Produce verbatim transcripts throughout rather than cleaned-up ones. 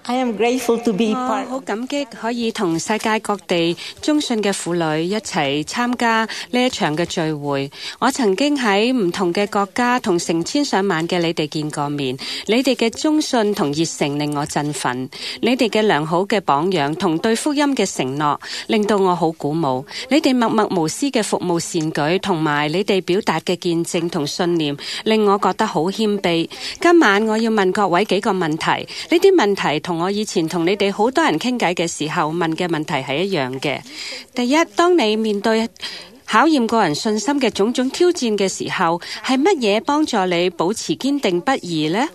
I am grateful to be 我 part 好感激可以同世界各地中信嘅婦女一齊參加呢一場嘅聚會。我曾經喺唔同嘅國家同成千上萬嘅你哋見過面，你哋嘅忠信同熱誠令我振奮，你哋嘅良好嘅榜樣同對福音嘅承諾令到我好鼓舞。你哋默默無私嘅服務善舉同埋你哋表達嘅見證同信念令我覺得好謙卑。今晚我要問各位幾個問題，呢啲問題同我以前同你哋好多人傾偈嘅時候問嘅問題係一樣嘅。第一，當你面對考驗個人信心嘅種種挑戰嘅時候，係乜嘢幫助你保持堅定不移呢？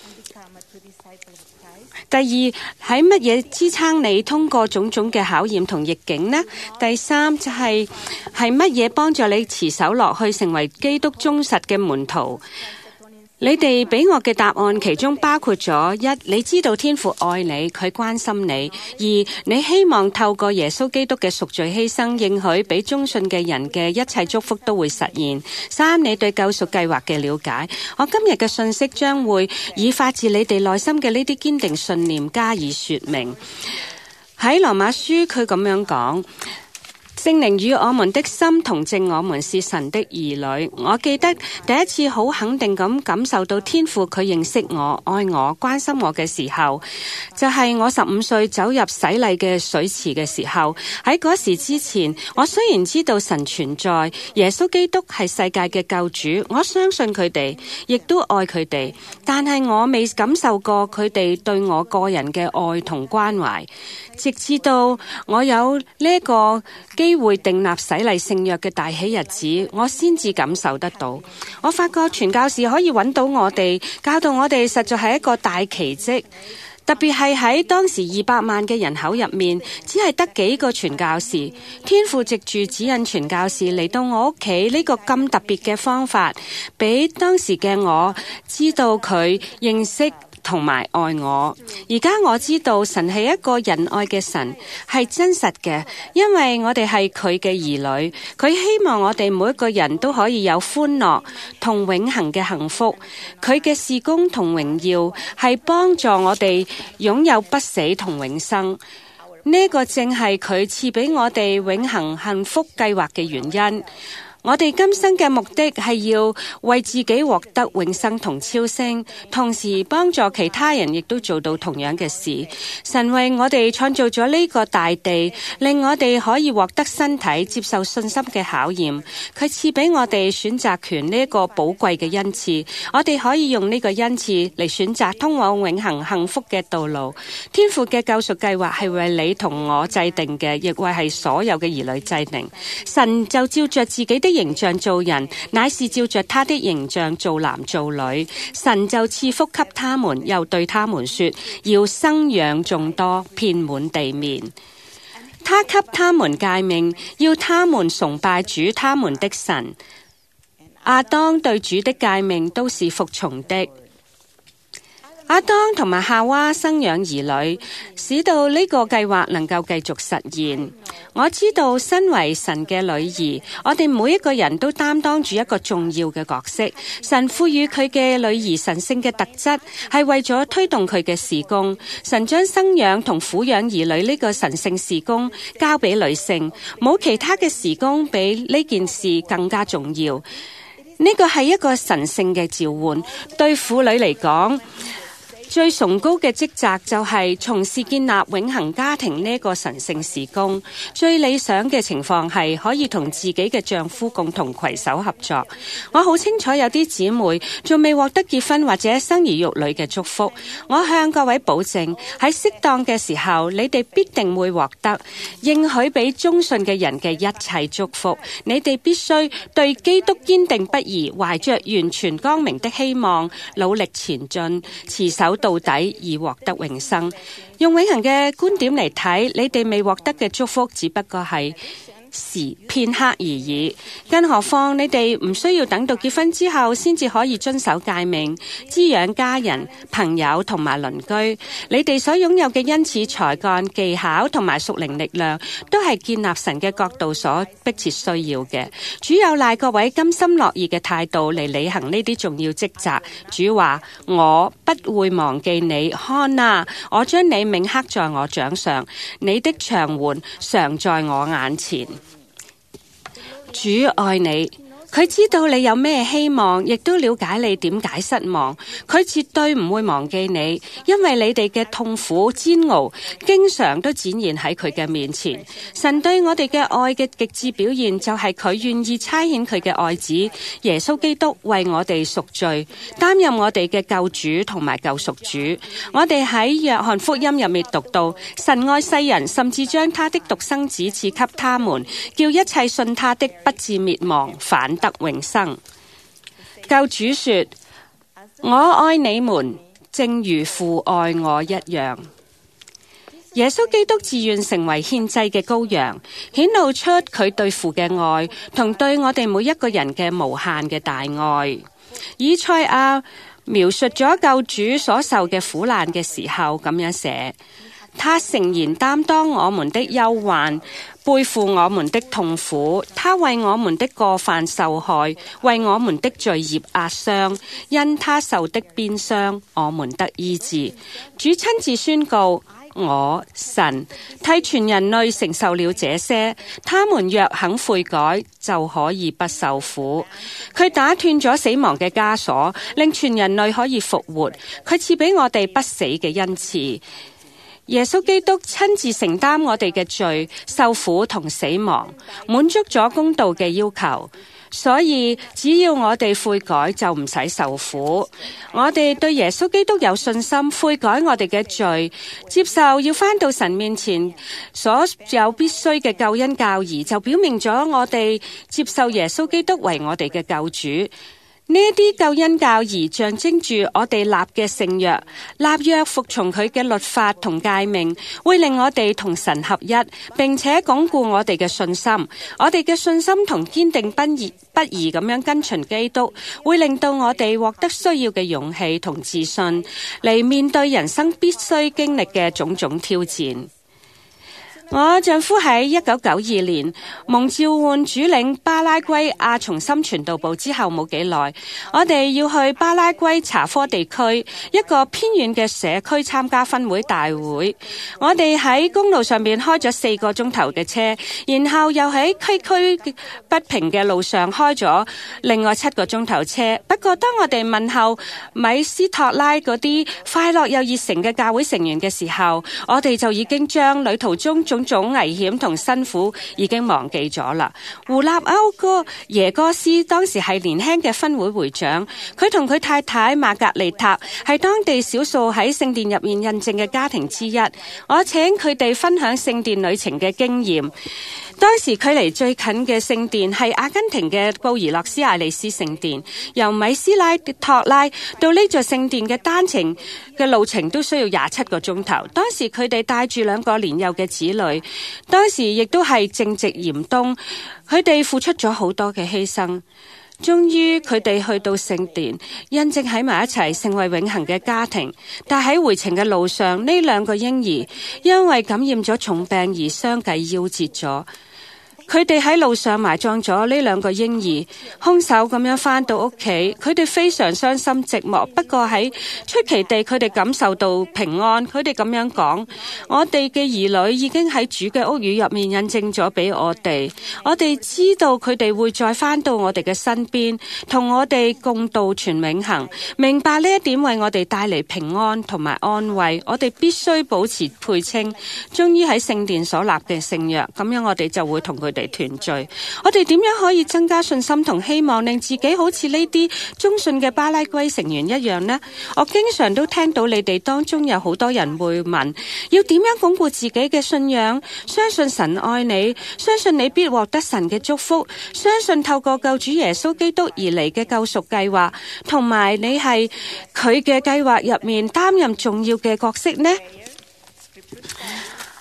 第二，喺乜嘢支撐你通過種種嘅考驗同逆境呢？第三，就係係乜嘢幫助你持守落去成為基督忠實嘅門徒？你哋俾我嘅答案，其中包括咗一，你知道天父愛你，佢關心你；二，你希望透過耶穌基督嘅贖罪犧牲，應許俾忠信嘅人嘅一切祝福都會實現；三，你對救贖計劃嘅了解。我今日嘅信息將會以發自你哋內心嘅呢啲堅定信念加以說明。喺羅馬書佢咁樣講，聖靈與我們的心同證，我們是神的兒女。我記得第一次好肯定咁感受到天父佢認識我、愛我、關心我嘅時候，就係我十五歲走入洗禮嘅水池嘅時候。喺嗰時之前，我雖然知道神存在，耶穌基督係世界嘅救主，我相信佢哋，亦都愛佢哋，但係我未感受過佢哋對我個人嘅愛同關懷。直至到我有呢一個機會訂立洗禮聖約嘅大喜日子，我先至感受得到。我發覺傳教士可以揾到我哋，教導我哋，實在係一個大奇蹟。特別係喺當時二百萬嘅人口入面，只係得幾個傳教士。天父藉住指引傳教士嚟到我屋企呢個咁特別嘅方法，俾當時嘅我知道佢認識同埋愛我。而家我知道神係一個仁愛嘅神，係真實嘅，因為我哋係佢嘅兒女。佢希望我哋每一個人都可以有歡樂同永恆嘅幸福。佢嘅事工同榮耀係幫助我哋擁有不死同永生。呢個正係佢賜俾我哋永恆幸福計劃嘅原因。我哋今生嘅目的係要為自己獲得永生同超升，同時幫助其他人亦都做到同樣嘅事。神為我哋創造咗呢個大地，令我哋可以獲得身體，接受信心嘅考驗。佢賜俾我哋選擇權呢一個寶貴嘅恩賜，我哋可以用呢個恩賜嚟選擇通往永恆幸福嘅道路。天父嘅救贖計劃係為你同我制定嘅，亦為係所有嘅兒女制定。神就照着自己的形象造人，乃是照着他的形象造男造女。神就賜福給他們，又對他們說，要生養眾多，遍滿地面。他給他們誡命，要他們崇拜主他們的神。亞當對主的誡命都是服從的。亞當同埋夏娃生養兒女，使到呢個計劃能夠繼續實現。我知道身為神嘅女兒，我哋每一個人都擔當住一個重要嘅角色。神賦予佢嘅女兒神聖嘅特質，係為咗推動佢嘅事工。神將生養同撫養兒女呢個神聖事工交俾女性，冇其他嘅事工比呢件事更加重要。呢個係一個神聖嘅召喚，對婦女嚟講，最崇高嘅職責就係從事建立永恆家庭呢個神聖事工。最理想嘅情況係可以同自己嘅丈夫共同攜手合作。我好清楚有啲姊妹仲未獲得結婚或者生兒育女嘅祝福。我向各位保證，喺適當嘅時候，你哋必定會獲得應許俾忠信嘅人嘅一切祝福。你哋必須對基督堅定不移，懷着完全光明的希望，努力前進，持守到底而獲得永生。用永恆嘅觀點嚟睇，你哋未獲得嘅祝福只不過係時片刻而已。更何況你哋唔需要等到結婚之後先至可以遵守誡命，滋養家人、朋友同埋鄰居。你哋所擁有嘅恩賜、才幹、技巧同埋屬靈力量，都係建立神嘅國度所迫切需要嘅。主有賴各位甘心樂意嘅態度嚟履行呢啲重要職責。主話：我不會忘記你，看啊，我將你銘刻在我掌上，你的牆垣常在我眼前。主愛你，佢知道你有咩希望，亦都了解你點解失望。佢絕對唔會忘記你，因為你哋嘅痛苦煎熬經常都展現喺佢嘅面前。神對我哋嘅愛嘅極致表現就係佢願意差遣佢嘅愛子耶穌基督為我哋贖罪，擔任我哋嘅救主同埋救贖主。我哋喺約翰福音入面讀到，神愛世人，甚至將他的獨生子賜給他們，叫一切信他的不至滅亡，反得永生。救主說：我愛你們，正如父愛我一樣。耶穌基督自願成為獻祭嘅羔羊，顯露出佢對父嘅愛同對我哋每一個人嘅無限嘅大愛。以賽亞描述咗救主所受嘅苦難嘅時候咁樣寫：他誠然擔當我們的憂患，背負我們的痛苦，他為我們的過犯受害，為我們的罪孽壓傷，因他受的鞭傷，我們得醫治。主親自宣告：我神替全人類承受了這些，他們若肯悔改，就可以不受苦。佢打斷咗死亡嘅枷鎖，令全人類可以復活。佢賜俾我哋不死嘅恩賜。耶穌基督親自承擔我哋嘅罪、受苦同死亡，滿足咗公道嘅要求。所以只要我哋悔改，就唔使受苦。我哋對耶穌基督有信心，悔改我哋嘅罪，接受要返到神面前所有必須嘅救恩教義，就表明咗我哋接受耶穌基督為我哋嘅救主。呢啲救恩教義象徵住我哋立嘅聖約，立約服從佢嘅律法同誡命，會令我哋同神合一，並且鞏固我哋嘅信心。我哋嘅信心同堅定不移不移咁樣跟隨基督，會令到我哋獲得需要嘅勇氣同自信，嚟面對人生必須經歷嘅種種挑戰。我丈夫喺一九九二年蒙召喚主領巴拉圭亞松森傳道部之後冇幾耐，我哋要去巴拉圭查科地區一個偏遠嘅社區參加分會大會。我哋喺公路上面開咗四個鐘頭嘅車，然後又喺崎嶇不平嘅路上開咗另外七個鐘頭車。不過當我哋問候米斯托拉嗰啲快樂又熱誠嘅教會成員嘅時候，我哋就已經將旅途中種種危險同辛苦已經忘記咗啦。胡納歐哥耶哥斯當時係年輕嘅分會會長，佢同佢太太瑪格麗塔係當地少數喺聖殿入面印證嘅家庭之一。我請佢哋分享聖殿旅程嘅經驗。當時距離最近嘅聖殿係阿根廷嘅布宜諾斯艾利斯聖殿，由米斯拉托拉到呢座聖殿嘅單程嘅路程都需要廿七個鐘頭。當時佢哋帶住兩個年幼嘅子女，當時亦都係正值嚴冬，佢哋付出咗好多嘅犧牲。終於佢哋去到聖殿，印證喺埋一齊，成為永恆嘅家庭。但喺回程嘅路上，呢兩個嬰兒因為感染咗重病而相繼夭折咗。佢哋喺路上埋葬咗呢兩個嬰兒，空手咁樣返到屋企，佢哋非常傷心寂寞。不過喺出奇地，佢哋感受到平安。佢哋咁樣講：我哋嘅兒女已經喺主嘅屋宇入面印證咗俾我哋，我哋知道佢哋會再返到我哋嘅身邊，同我哋共度全永恆。明白呢一點為我哋帶嚟平安同埋安慰。我哋必須保持配稱，終於喺聖殿所立嘅聖約，咁樣我哋就會同佢哋團聚。我哋點樣可以增加信心同希望，令自己好似呢啲忠信嘅巴拉圭成員一樣呢？我經常都聽到你哋當中有好多人會問，要點樣鞏固自己嘅信仰？相信神愛你，相信你必獲得神嘅祝福，相信透過救主耶穌基督而嚟嘅救贖計劃，同埋你係佢嘅計劃入面擔任重要嘅角色呢？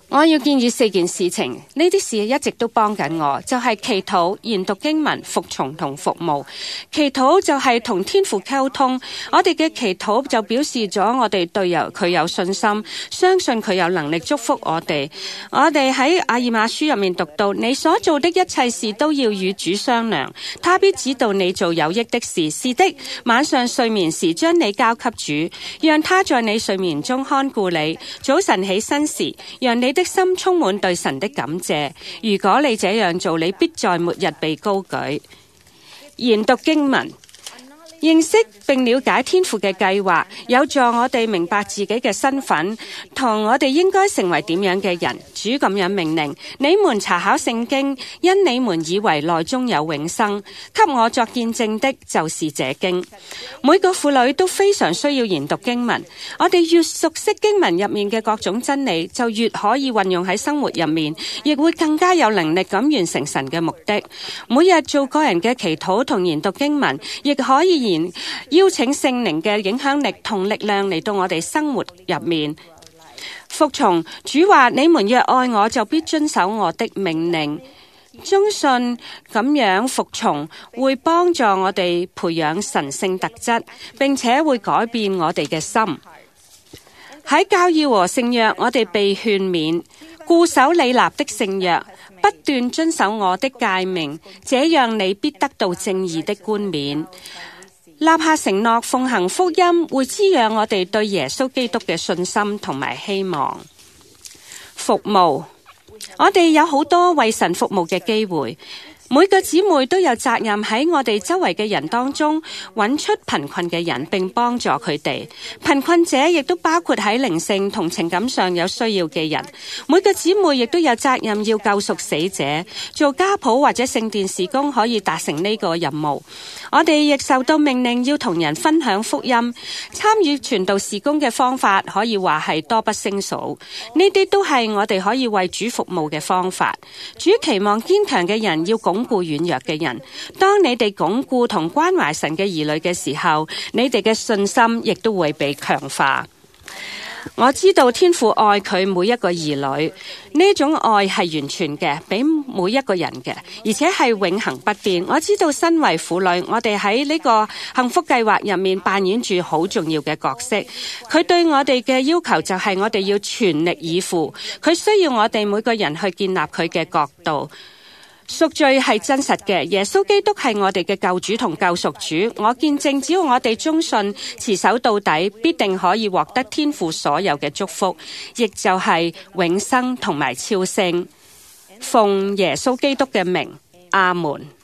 我要建議四件事情，呢啲事一直都幫緊我，就係祈禱、研讀經文、服從同服務。祈禱就係同天父溝通，我哋嘅祈禱就表示咗我哋對佢有信心，相信佢有能力祝福我哋。我哋喺阿以馬書入面讀到，你所做的一切事都要與主商量，他必指導你做有益的事。是的，晚上睡眠時將你交給主，讓他在你睡眠中看顧你。早晨起身時，讓你的心充滿對神的感謝。如果你這樣做，你必在末日被高舉。研讀經文，認識並了解天父嘅計劃，有助我哋明白自己嘅身份，同我哋應該成為點樣嘅人。主咁樣命令：你們查考聖經，因你們以為內中有永生。給我作見證的，就是這經。每個婦女都非常需要研讀經文。我哋越熟悉經文入面嘅各種真理，就越可以運用喺生活入面，亦會更加有能力咁完成神嘅目的。每日做個人嘅祈禱同研讀經文，亦可以言邀請聖靈嘅影響力同力量嚟到我哋生活入面。服從，主話：你們若愛我，就必遵守我的命令。忠信咁樣服從，會幫助我哋培養神聖特質，並且會改變我哋嘅心。喺教義和聖約，我哋被勸勉固守你立的聖約，不斷遵守我的誡命，這樣你必得到正義的冠冕。立下承諾，奉行福音，會滋養我哋對耶穌基督嘅信心同埋希望。服務，我哋有好多為神服務嘅機會。每個姊妹都有責任喺我哋周圍嘅人當中揾出貧困嘅人，並幫助佢哋。貧困者亦都包括喺靈性同情感上有需要嘅人。每個姊妹亦都有責任要救贖死者。做家譜或者聖殿事工可以達成呢個任務。我哋亦受到命令要同人分享福音。參與傳道事工嘅方法可以話係多不勝數。呢啲都係我哋可以為主服務嘅方法。主期望堅強嘅人要鞏固軟弱嘅人。當你哋鞏固同關懷神嘅兒女嘅時候，你哋嘅信心亦都會被強化。我知道天父愛佢每一個兒女，呢種愛係完全嘅，俾每一個人嘅，而且係永恆不變。我知道身為婦女，我哋喺呢個幸福計劃入面扮演住好重要嘅角色。佢對我哋嘅要求就係我哋要全力以赴，佢需要我哋每個人去建立佢嘅國度。贖罪係真實嘅，耶穌基督係我哋嘅救主同救贖主。我見證，只要我哋忠信持守到底，必定可以獲得天父所有嘅祝福，亦就係永生同埋超升。奉耶穌基督嘅名，阿門。